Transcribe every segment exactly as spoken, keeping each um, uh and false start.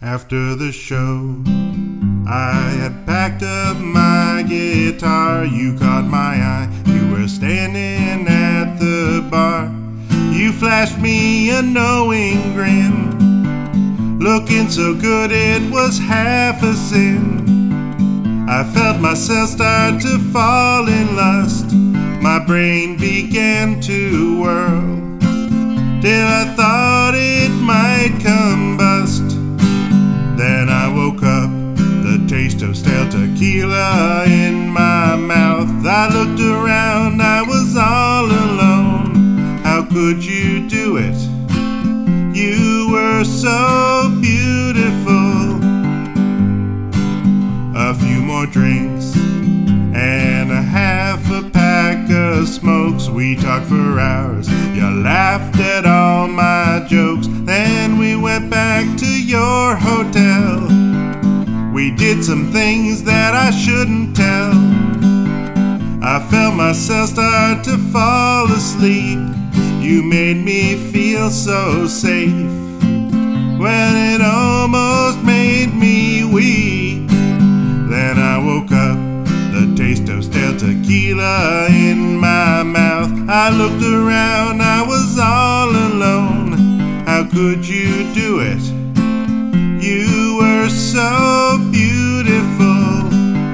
After the show, I had packed up my guitar. You caught my eye, you were standing at the bar. You flashed me a knowing grin, looking so good it was half a sin. I felt myself start to fall in lust. My brain began to whirl, till I thought it might combust. Then I woke up, the taste of stale tequila in my mouth. I looked around, I was all alone. How could you do it? You were so beautiful. A few more drinks and a half a pack of smokes. We talked for hours, you laughed at all my jokes. Then we went back to your hotel. We did some things that I shouldn't tell. I felt myself start to fall asleep. You made me feel so safe, when it almost made me weep. Then I woke up, the taste of stale tequila in my mouth. I looked around, I was all alone. How could you do it? You were so beautiful.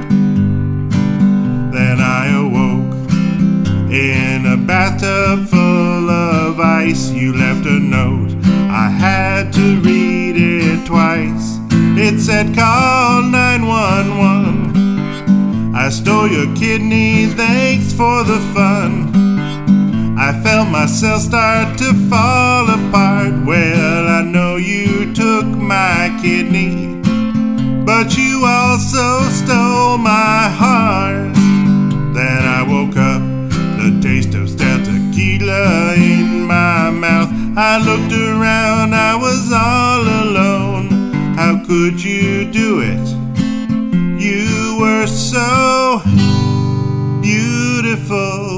Then I awoke in a bathtub full of ice. You left a note, I had to read it twice. It said call nine one one. I stole your kidney, thanks for the fun. I felt myself start to fall apart. Well, I know you took my kidney, but you also stole my heart. Then I woke up, the taste of stale tequila in my mouth. I looked around, I was all alone. How could you do it? You were so beautiful.